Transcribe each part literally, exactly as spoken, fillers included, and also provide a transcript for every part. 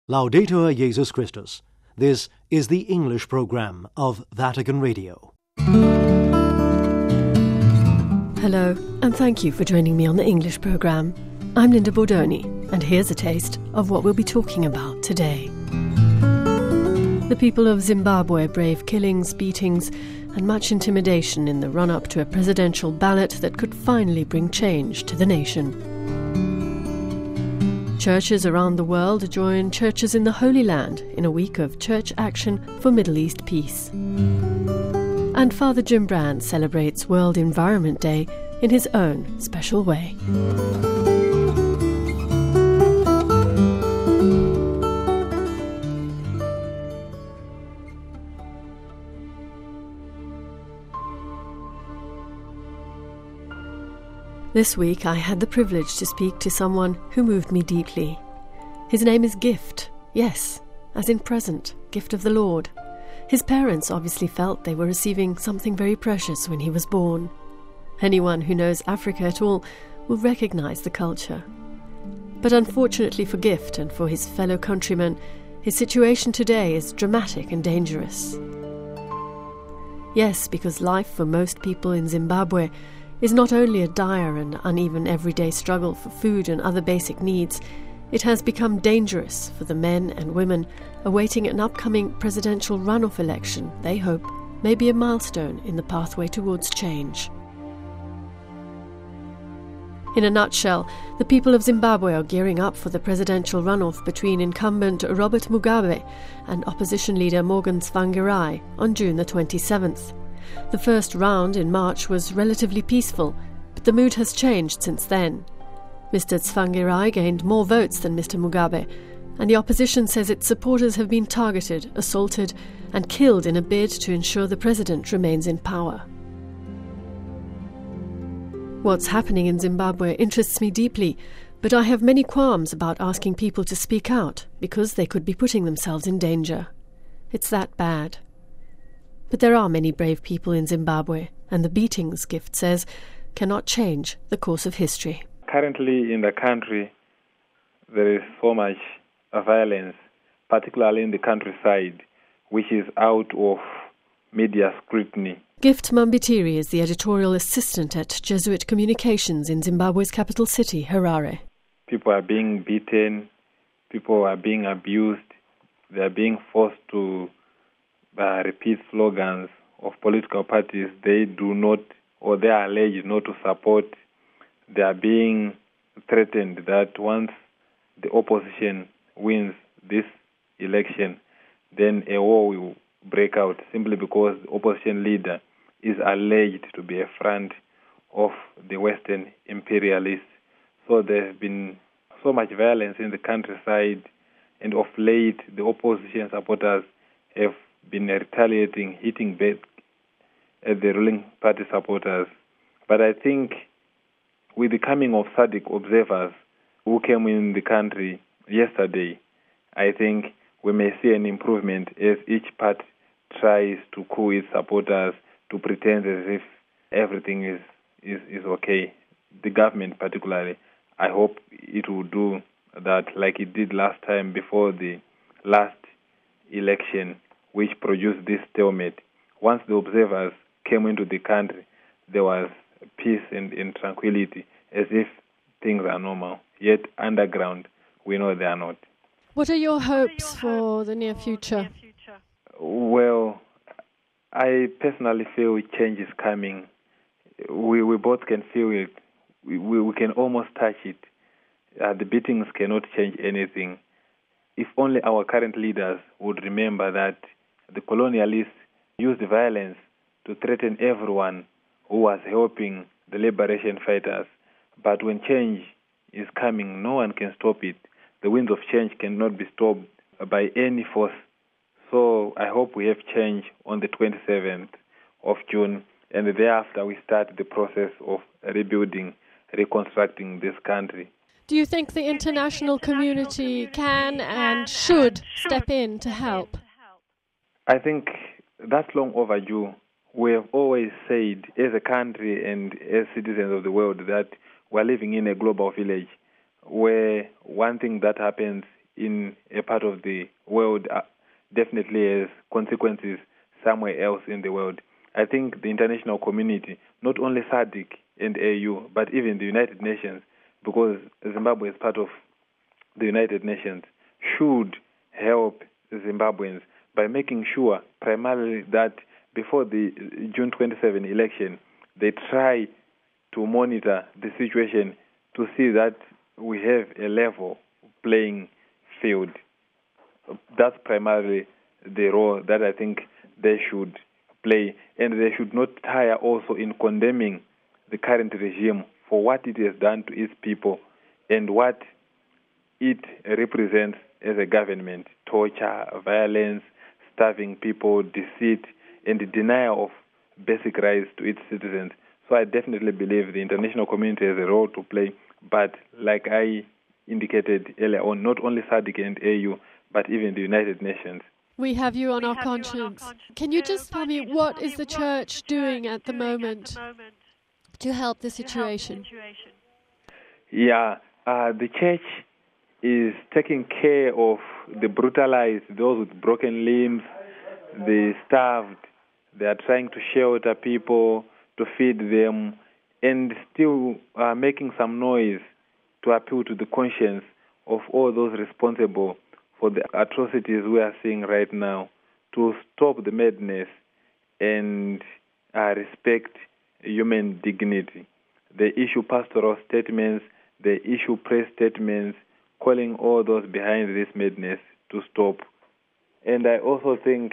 Laudetur Jesus Christus. This is the English program of Vatican Radio. Hello, and thank you for joining me on the English program. I'm Linda Bordoni, and here's a taste of what we'll be talking about today. The people of Zimbabwe brave killings, beatings, and much intimidation in the run-up to a presidential ballot that could finally bring change to the nation. Churches around the world join churches in the Holy Land in a week of church action for Middle East peace. And Father Jim Brand celebrates World Environment Day in his own special way. This week I had the privilege to speak to someone who moved me deeply. His name is Gift, yes, as in present, gift of the Lord. His parents obviously felt they were receiving something very precious when he was born. Anyone who knows Africa at all will recognise the culture. But unfortunately for Gift and for his fellow countrymen, his situation today is dramatic and dangerous. Yes, because life for most people in Zimbabwe is not only a dire and uneven everyday struggle for food and other basic needs, it has become dangerous for the men and women awaiting an upcoming presidential runoff election they hope may be a milestone in the pathway towards change. In a nutshell, the people of Zimbabwe are gearing up for the presidential runoff between incumbent Robert Mugabe and opposition leader Morgan Tsvangirai on June the twenty-seventh. The first round in March was relatively peaceful, but the mood has changed since then. Mister Tsvangirai gained more votes than Mister Mugabe, and the opposition says its supporters have been targeted, assaulted, and killed in a bid to ensure the president remains in power. What's happening in Zimbabwe interests me deeply, but I have many qualms about asking people to speak out because they could be putting themselves in danger. It's that bad. But there are many brave people in Zimbabwe, and the beatings, Gift says, cannot change the course of history. Currently in the country, there is so much violence, particularly in the countryside, which is out of media scrutiny. Gift Mambitiri is the editorial assistant at Jesuit Communications in Zimbabwe's capital city, Harare. People are being beaten, people are being abused, they are being forced to uh, repeat slogans of political parties they do not, or they are alleged not to support. They are being threatened that once the opposition wins this election, then a war will break out simply because the opposition leader is alleged to be a friend of the Western imperialists. So there has been so much violence in the countryside, and of late the opposition supporters have been retaliating, hitting back at the ruling party supporters. But I think with the coming of S A D C observers who came in the country yesterday, I think we may see an improvement as each party tries to cool its supporters to pretend as if everything is, is, is okay. The government particularly, I hope it will do that like it did last time before the last election, which produced this stalemate. Once the observers came into the country, there was peace and, and tranquility, as if things are normal. Yet underground, we know they are not. What are your hopes for the near future? Well, I personally feel change is coming. We we both can feel it. We, we, we can almost touch it. Uh, the beatings cannot change anything. If only our current leaders would remember that the colonialists used violence to threaten everyone who was helping the liberation fighters. But when change is coming, no one can stop it. The winds of change cannot be stopped by any force. So I hope we have change on the twenty-seventh of June, and thereafter we start the process of rebuilding, reconstructing this country. Do you think the international community can and should step in to help? I think that's long overdue. We have always said, as a country and as citizens of the world, that we're living in a global village where one thing that happens in a part of the world uh, definitely has consequences somewhere else in the world. I think the international community, not only SADC and A U, but even the United Nations, because Zimbabwe is part of the United Nations, should help Zimbabweans by making sure primarily that before the June twenty-seventh election, they try to monitor the situation to see that we have a level playing field. That's primarily the role that I think they should play, and they should not tire also in condemning the current regime for what it has done to its people and what it represents as a government: torture, violence, starving people, deceit, and the denial of basic rights to its citizens. So I definitely believe the international community has a role to play, but like I indicated earlier on, not only SADC and A U, but even the United Nations. We have you on, our, conscience. on our conscience. Can you just tell me, what is the church doing at the moment to help the situation? Yeah, uh, the church is taking care of the brutalized, those with broken limbs, the starved. They are trying to shelter people, to feed them, and still uh, making some noise to appeal to the conscience of all those responsible for the atrocities we are seeing right now, to stop the madness and uh, respect human dignity. They issue pastoral statements, they issue press statements, calling all those behind this madness to stop. And I also think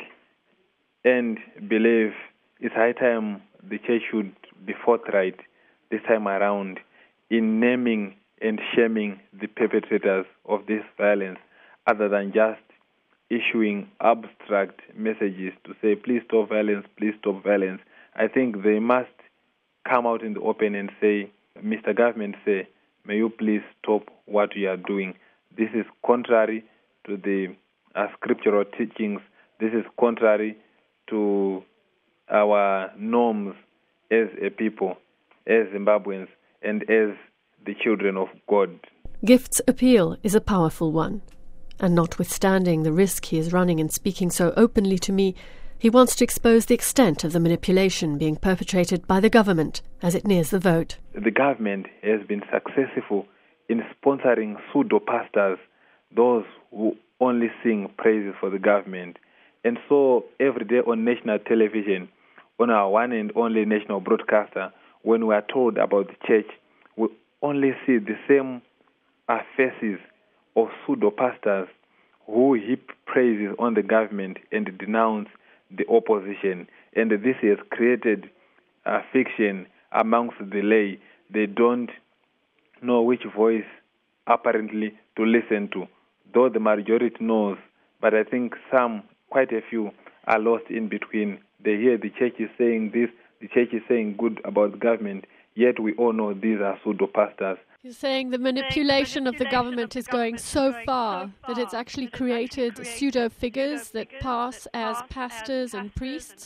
and believe it's high time the church should be forthright this time around in naming and shaming the perpetrators of this violence, other than just issuing abstract messages to say, please stop violence, please stop violence. I think they must come out in the open and say, Mister Government, say, may you please stop what you are doing. This is contrary to the uh, scriptural teachings. This is contrary to our norms as a people, as Zimbabweans, and as the children of God. Gift's appeal is a powerful one, and notwithstanding the risk he is running in speaking so openly to me, he wants to expose the extent of the manipulation being perpetrated by the government as it nears the vote. The government has been successful in sponsoring pseudo-pastors, those who only sing praises for the government. And so every day on national television, on our one and only national broadcaster, when we are told about the church, we only see the same uh, faces of pseudo-pastors who heap praises on the government and denounce the opposition. And this has created a fiction amongst the lay. They don't know which voice apparently to listen to, though the majority knows, but I think some, quite a few, are lost in between. They hear the church is saying this, the church is saying good about the government, yet we all know these are pseudo-pastors. You're saying the manipulation of the government is going so far that it's actually created pseudo-figures that pass as pastors and priests?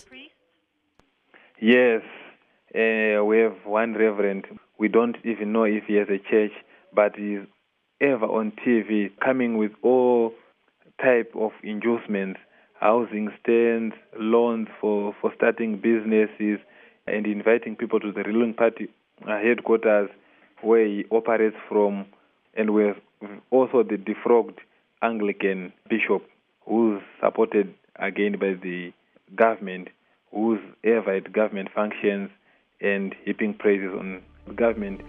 Yes. Uh, we have one reverend. We don't even know if he has a church, but he's ever on T V coming with all type of inducements, housing stands, loans for, for starting businesses, and inviting people to the ruling party uh, headquarters where he operates from. And we have also the defrogged Anglican bishop who's supported again by the government, who's ever at government functions and heaping praises on the government.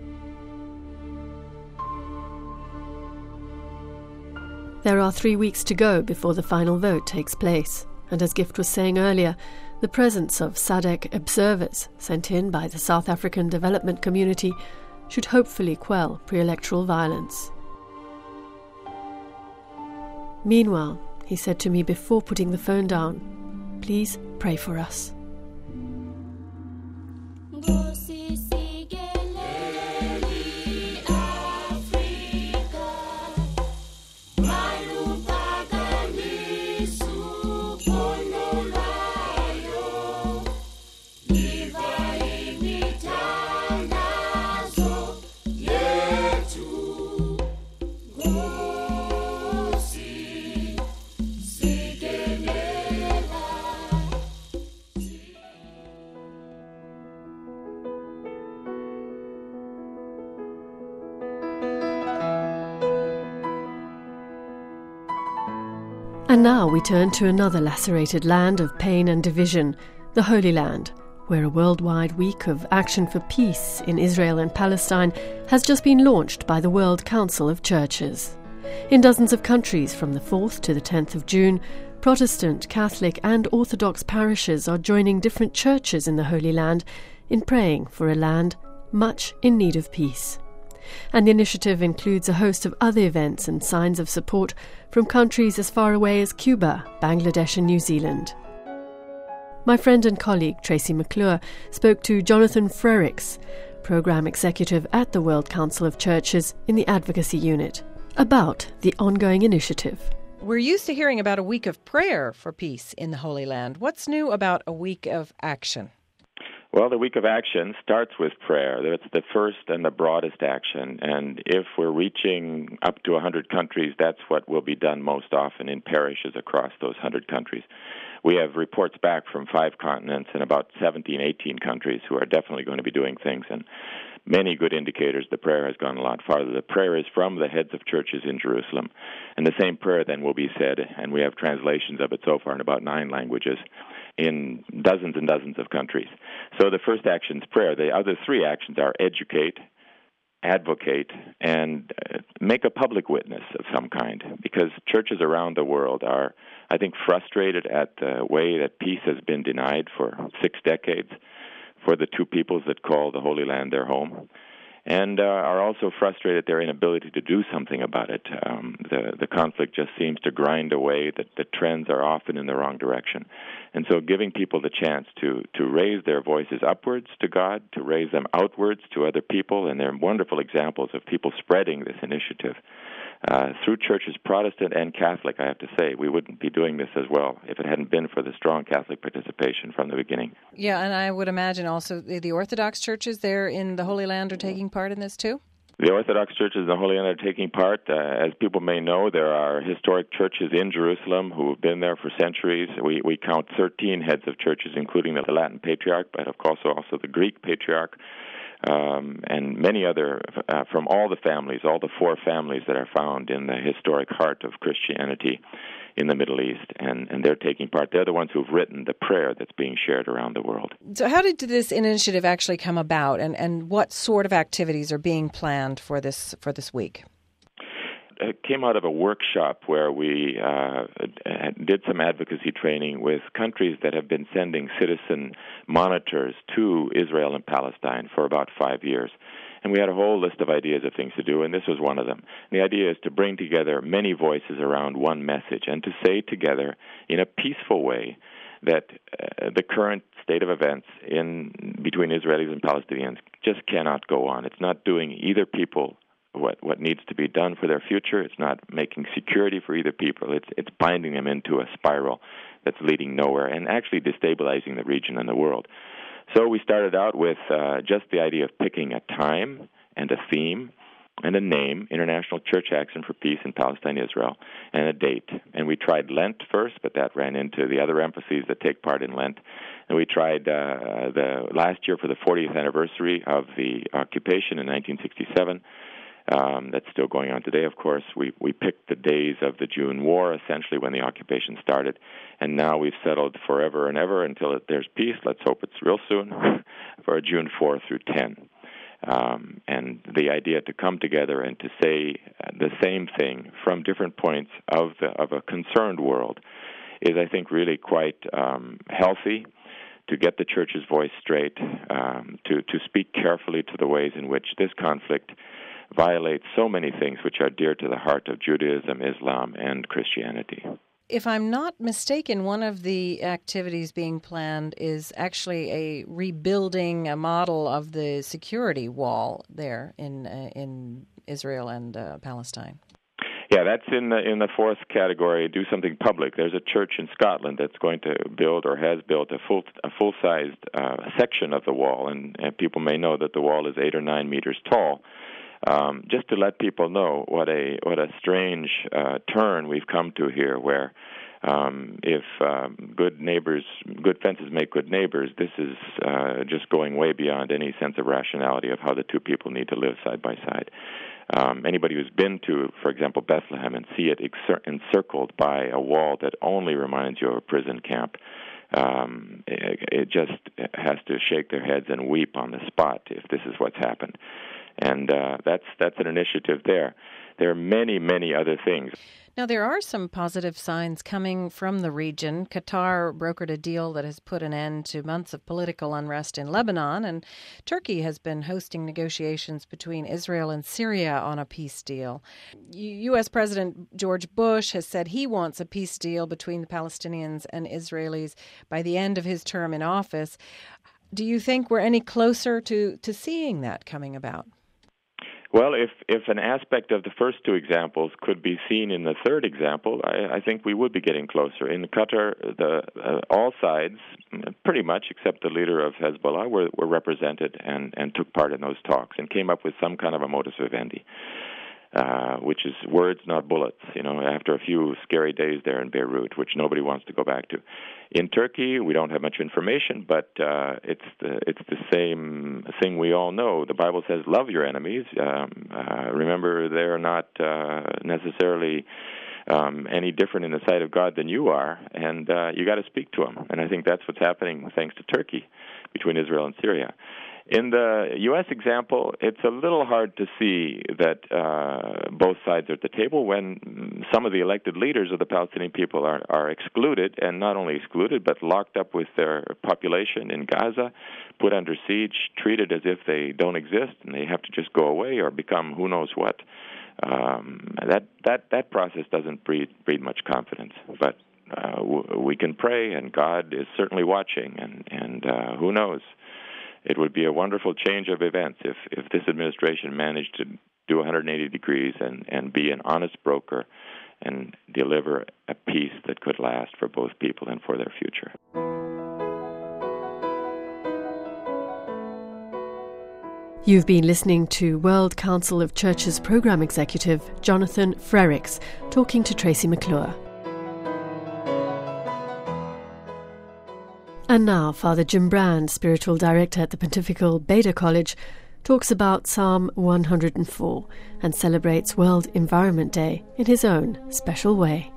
There are three weeks to go before the final vote takes place, and as Gift was saying earlier, the presence of SADC observers sent in by the South African development community should hopefully quell pre-electoral violence. Meanwhile, he said to me before putting the phone down, please pray for us. And now we turn to another lacerated land of pain and division, the Holy Land, where a worldwide week of action for peace in Israel and Palestine has just been launched by the World Council of Churches. In dozens of countries from the fourth to the tenth of June, Protestant, Catholic and Orthodox parishes are joining different churches in the Holy Land in praying for a land much in need of peace. And the initiative includes a host of other events and signs of support from countries as far away as Cuba, Bangladesh and New Zealand. My friend and colleague Tracy McClure spoke to Jonathan Frericks, Programme Executive at the World Council of Churches in the Advocacy Unit, about the ongoing initiative. We're used to hearing about a week of prayer for peace in the Holy Land. What's new about a week of action? Well, the Week of Action starts with prayer. It's the first and the broadest action. And if we're reaching up to one hundred countries, that's what will be done most often in parishes across those one hundred countries. We have reports back from five continents and about seventeen, eighteen countries who are definitely going to be doing things. And many good indicators the prayer has gone a lot farther. The prayer is from the heads of churches in Jerusalem. And the same prayer then will be said, and we have translations of it so far in about nine languages, in dozens and dozens of countries. So the first action is prayer. The other three actions are educate, advocate, and uh, make a public witness of some kind, because churches around the world are, I think, frustrated at the way that peace has been denied for six decades for the two peoples that call the Holy Land their home, and uh, are also frustrated at their inability to do something about it. Um, the, the conflict just seems to grind away, that the trends are often in the wrong direction. And so giving people the chance to, to raise their voices upwards to God, to raise them outwards to other people, and there are wonderful examples of people spreading this initiative. Uh, through churches, Protestant and Catholic, I have to say, we wouldn't be doing this as well if it hadn't been for the strong Catholic participation from the beginning. Yeah, and I would imagine also the, the Orthodox churches there in the Holy Land are taking part in this too? The Orthodox churches in the Holy Land are taking part. Uh, as people may know, there are historic churches in Jerusalem who have been there for centuries. We, we count thirteen heads of churches, including the Latin Patriarch, but of course also the Greek Patriarch. Um, and many other, uh, from all the families, all the four families that are found in the historic heart of Christianity in the Middle East, and, and they're taking part. They're the ones who've written the prayer that's being shared around the world. So how did this initiative actually come about, and, and what sort of activities are being planned for this for this week? It came out of a workshop where we uh, did some advocacy training with countries that have been sending citizen monitors to Israel and Palestine for about five years. And we had a whole list of ideas of things to do, and this was one of them. And the idea is to bring together many voices around one message and to say together in a peaceful way that uh, the current state of events in between Israelis and Palestinians just cannot go on. It's not doing either people what what needs to be done for their future. It's not making security for either people. It's it's binding them into a spiral that's leading nowhere and actually destabilizing the region and the world. So we started out with uh, just the idea of picking a time and a theme and a name, International Church Action for Peace in Palestine, Israel, and a date. And we tried Lent first, but that ran into the other emphases that take part in Lent. And we tried uh, the last year for the fortieth anniversary of the occupation in nineteen sixty-seven. Um, that's still going on today, of course. We we picked the days of the June War, essentially when the occupation started, and now we've settled forever and ever until there's peace. Let's hope it's real soon, for June fourth through tenth. Um, and the idea to come together and to say the same thing from different points of the, of a concerned world is, I think, really quite um, healthy. To get the church's voice straight, um, to to speak carefully to the ways in which this conflict violates so many things which are dear to the heart of Judaism, Islam, and Christianity. If I'm not mistaken, one of the activities being planned is actually a rebuilding a model of the security wall there in uh, in Israel and uh, Palestine. Yeah, that's in the in the fourth category. Do something public. There's a church in Scotland that's going to build or has built a full a full sized uh, section of the wall, and, and people may know that the wall is eight or nine meters tall. Um, just to let people know what a what a strange uh, turn we've come to here, where um, if um, good neighbors, good fences make good neighbors, this is uh, just going way beyond any sense of rationality of how the two people need to live side by side. Um, anybody who's been to, for example, Bethlehem and see it encir- encircled by a wall that only reminds you of a prison camp, um, it, it just has to shake their heads and weep on the spot if this is what's happened. And uh, that's that's an initiative there. There are many, many other things. Now, there are some positive signs coming from the region. Qatar brokered a deal that has put an end to months of political unrest in Lebanon, and Turkey has been hosting negotiations between Israel and Syria on a peace deal. U S. President George Bush has said he wants a peace deal between the Palestinians and Israelis by the end of his term in office. Do you think we're any closer to, to seeing that coming about? Well, if, if an aspect of the first two examples could be seen in the third example, I, I think we would be getting closer. In Qatar, the, uh, all sides, pretty much except the leader of Hezbollah, were, were represented and, and took part in those talks and came up with some kind of a modus vivendi, uh, which is words, not bullets, you know, after a few scary days there in Beirut, which nobody wants to go back to. In Turkey, we don't have much information, but uh, it's the it's the same thing we all know. The Bible says, "Love your enemies." Um, uh, remember, they're not uh, necessarily um, any different in the sight of God than you are, and uh, you got to speak to them. And I think that's what's happening thanks to Turkey between Israel and Syria. In the U S example, it's a little hard to see that uh, both sides are at the table when some of the elected leaders of the Palestinian people are, are excluded, and not only excluded, but locked up with their population in Gaza, put under siege, treated as if they don't exist, and they have to just go away or become who knows what. Um, that, that, that process doesn't breed, breed much confidence, but uh, w- we can pray, and God is certainly watching, and, and uh, who knows? It would be a wonderful change of events if, if this administration managed to do one hundred eighty degrees and, and be an honest broker and deliver a peace that could last for both people and for their future. You've been listening to World Council of Churches Programme Executive Jonathan Frerichs talking to Tracy McClure. And now, Father Jim Brand, Spiritual Director at the Pontifical Beda College, talks about Psalm one hundred four and celebrates World Environment Day in his own special way.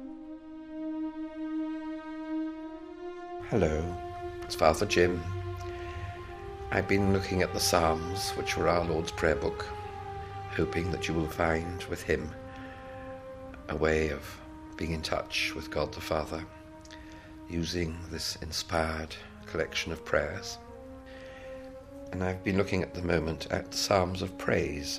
Hello, it's Father Jim. I've been looking at the Psalms, which were our Lord's Prayer Book, hoping that you will find with him a way of being in touch with God the Father, using this inspired collection of prayers. And I've been looking at the moment at the Psalms of Praise.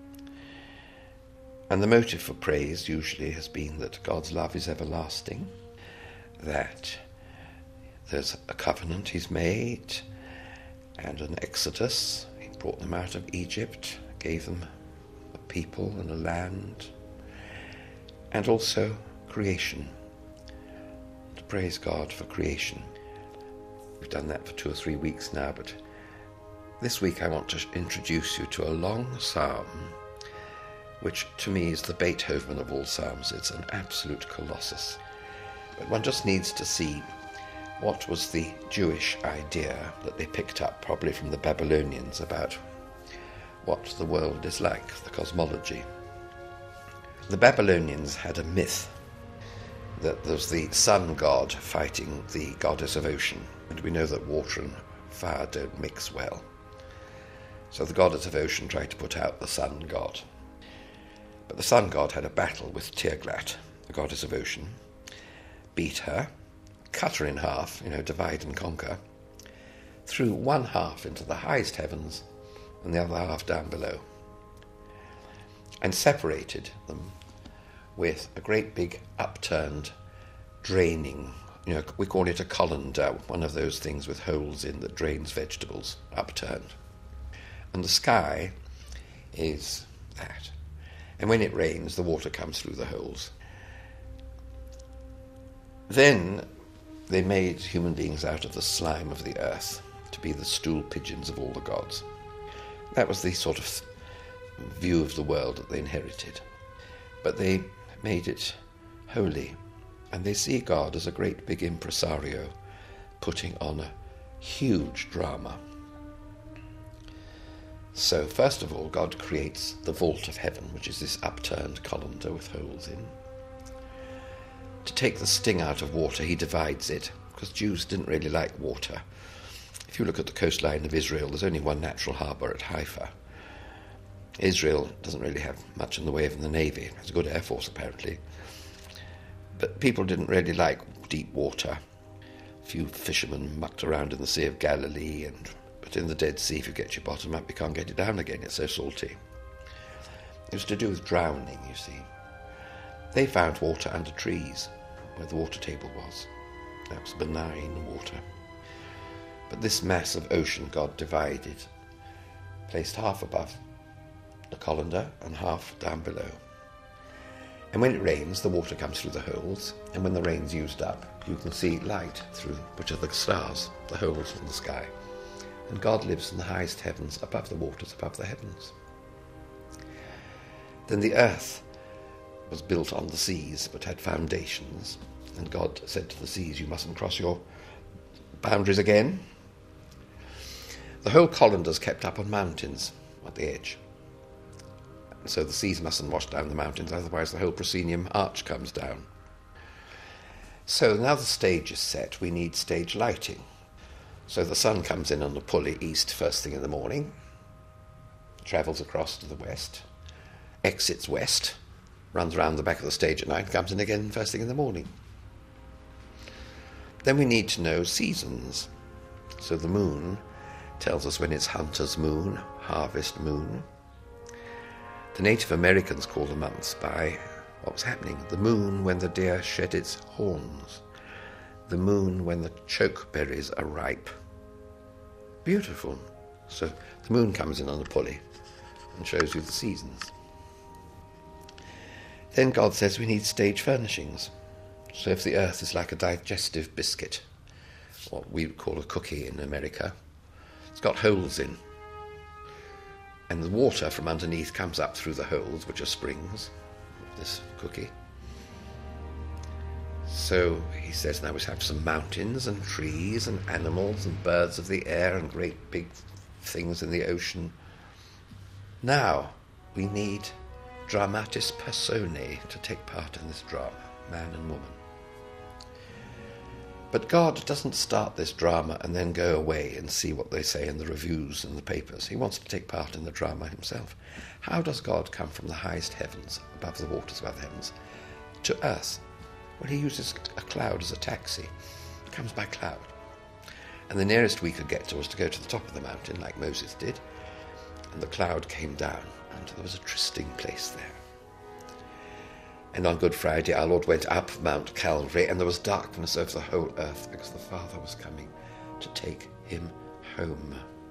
And the motive for praise usually has been that God's love is everlasting, that there's a covenant he's made, and an exodus. He brought them out of Egypt, gave them a people and a land, and also creation. To praise God for creation. We've done that for two or three weeks now, but this week I want to introduce you to a long psalm, which to me is the Beethoven of all psalms. It's an absolute colossus. But one just needs to see what was the Jewish idea that they picked up probably from the Babylonians about what the world is like, the cosmology. The Babylonians had a myth that there's the sun god fighting the goddess of ocean, and we know that water and fire don't mix well. So the goddess of ocean tried to put out the sun god. But the sun god had a battle with Tirglat, the goddess of ocean, beat her, cut her in half, you know, divide and conquer, threw one half into the highest heavens and the other half down below, and separated them with a great big upturned draining, you know, we call it a colander, one of those things with holes in that drains vegetables, upturned. And the sky is that. And when it rains, the water comes through the holes. Then they made human beings out of the slime of the earth to be the stool pigeons of all the gods. That was the sort of view of the world that they inherited. But they made it holy, and they see God as a great big impresario putting on a huge drama. So, first of all, God creates the vault of heaven, which is this upturned colander with holes in. To take the sting out of water, he divides it, because Jews didn't really like water. If you look at the coastline of Israel, there's only one natural harbour at Haifa. Israel doesn't really have much in the way of the navy. It has a good air force, apparently. But people didn't really like deep water. A few fishermen mucked around in the Sea of Galilee, and but in the Dead Sea, if you get your bottom up, you can't get it down again. It's so salty. It was to do with drowning, you see. They found water under trees, where the water table was. That was benign water. But this mass of ocean God divided, placed half above the colander and half down below. And when it rains, the water comes through the holes, and when the rain's used up, you can see light through, which are the stars, the holes in the sky. And God lives in the highest heavens, above the waters, above the heavens. Then the earth was built on the seas, but had foundations, and God said to the seas, you mustn't cross your boundaries again. The whole colander's kept up on mountains at the edge. So the seas mustn't wash down the mountains, otherwise the whole proscenium arch comes down. So now the stage is set, we need stage lighting. So the sun comes in on the pulley east first thing in the morning, travels across to the west, exits west, runs around the back of the stage at night, comes in again first thing in the morning. Then we need to know seasons. So the moon tells us when it's hunter's moon, harvest moon. The Native Americans call the months by what was happening. The moon when the deer shed its horns. The moon when the chokeberries are ripe. Beautiful. So the moon comes in on the pulley and shows you the seasons. Then God says we need stage furnishings. So if the earth is like a digestive biscuit, what we would call a cookie in America, it's got holes in. And the water from underneath comes up through the holes, which are springs of this cookie. So he says now we have some mountains and trees and animals and birds of the air and great big things in the ocean. Now we need dramatis personae to take part in this drama, man and woman. But God doesn't start this drama and then go away and see what they say in the reviews and the papers. He wants to take part in the drama himself. How does God come from the highest heavens, above the waters, above the heavens, to earth? Well, he uses a cloud as a taxi. He comes by cloud. And the nearest we could get to was to go to the top of the mountain, like Moses did. And the cloud came down, and there was a trysting place there. And on Good Friday, our Lord went up Mount Calvary, and there was darkness over the whole earth, because the Father was coming to take him home.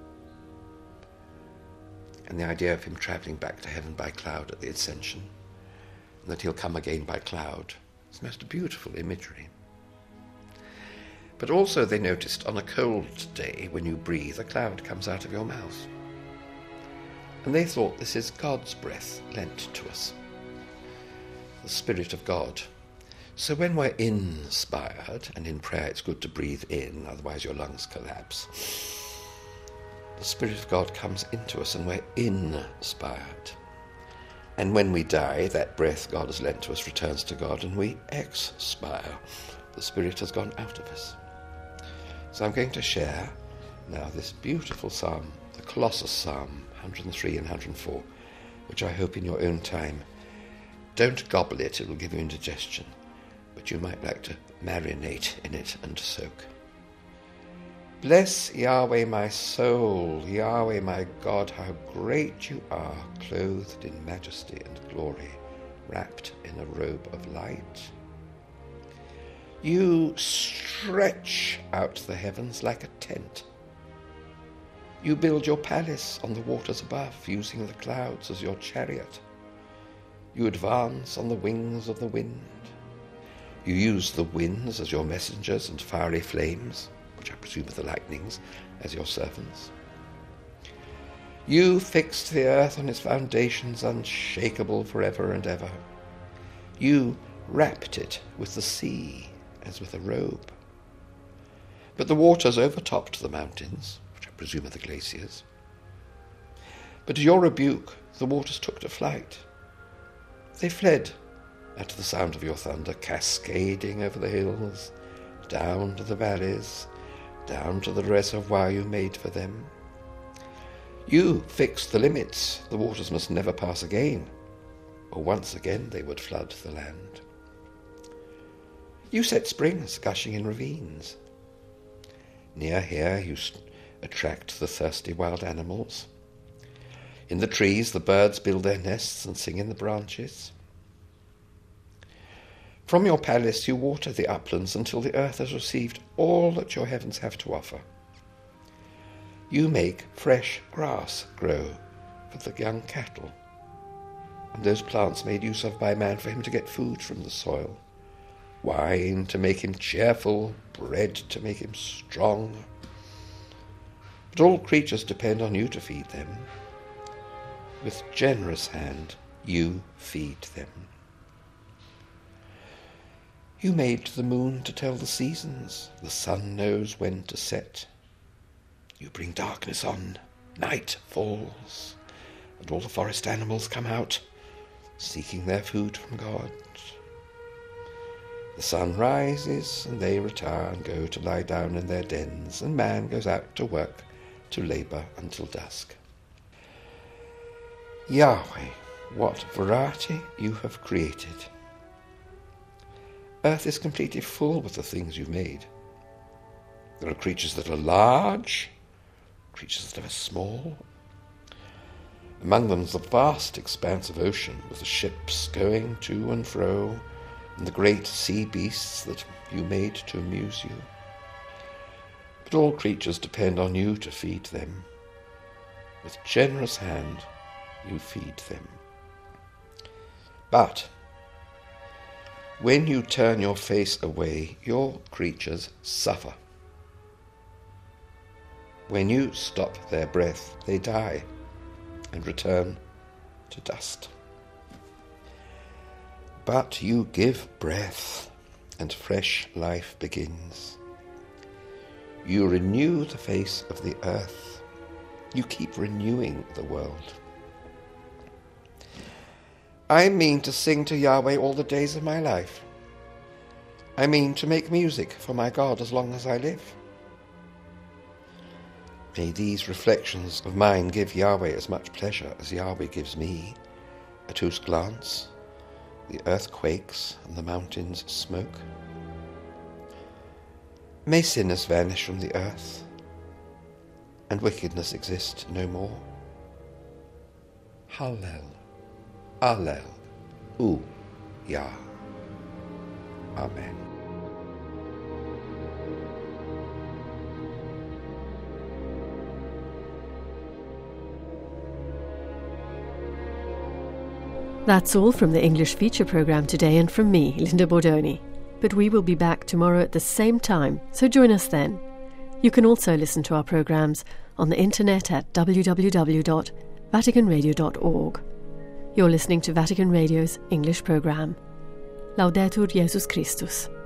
And the idea of him travelling back to heaven by cloud at the Ascension, and that he'll come again by cloud, is most beautiful imagery. But also they noticed on a cold day, when you breathe, a cloud comes out of your mouth. And they thought this is God's breath lent to us. The Spirit of God. So when we're inspired, and in prayer it's good to breathe in, otherwise your lungs collapse, the Spirit of God comes into us and we're inspired. And when we die, that breath God has lent to us returns to God and we expire. The Spirit has gone out of us. So I'm going to share now this beautiful psalm, the Colossus Psalm one hundred three and one hundred four, which I hope in your own time. Don't gobble it, it will give you indigestion, but you might like to marinate in it and soak. Bless Yahweh my soul, Yahweh my God, how great you are, clothed in majesty and glory, wrapped in a robe of light. You stretch out the heavens like a tent. You build your palace on the waters above, using the clouds as your chariot. You advance on the wings of the wind. You use the winds as your messengers and fiery flames, which I presume are the lightnings, as your servants. You fixed the earth on its foundations, unshakable forever and ever. You wrapped it with the sea as with a robe. But the waters overtopped the mountains, which I presume are the glaciers. But at your rebuke the waters took to flight. They fled at the sound of your thunder, cascading over the hills, down to the valleys, down to the reservoir you made for them. You fixed the limits. The waters must never pass again, or once again they would flood the land. You set springs gushing in ravines. Near here you attract the thirsty wild animals. In the trees the birds build their nests and sing in the branches. From your palace you water the uplands until the earth has received all that your heavens have to offer. You make fresh grass grow for the young cattle, and those plants made use of by man for him to get food from the soil, wine to make him cheerful, bread to make him strong. But all creatures depend on you to feed them. With generous hand you feed them. You made the moon to tell the seasons. The sun knows when to set. You bring darkness on. Night falls, and all the forest animals come out, seeking their food from God. The sun rises, and they retire and go to lie down in their dens, and man goes out to work, to labour until dusk. Yahweh, what variety you have created! Earth is completely full with the things you've made. There are creatures that are large, creatures that are small. Among them is the vast expanse of ocean, with the ships going to and fro, and the great sea beasts that you made to amuse you. But all creatures depend on you to feed them. With generous hand you feed them. But when you turn your face away, your creatures suffer. When you stop their breath, they die and return to dust. But you give breath, and fresh life begins. You renew the face of the earth. You keep renewing the world. I mean to sing to Yahweh all the days of my life. I mean to make music for my God as long as I live. May these reflections of mine give Yahweh as much pleasure as Yahweh gives me, at whose glance the earth quakes and the mountains smoke. May sinners vanish from the earth, and wickedness exist no more. Hallel, Allel, U, Yah. Amen. That's all from the English feature programme today, and from me, Linda Bordoni. But we will be back tomorrow at the same time, so join us then. You can also listen to our programmes on the internet at w w w dot vatican radio dot org. You're listening to Vatican Radio's English programme. Laudetur Jesus Christus.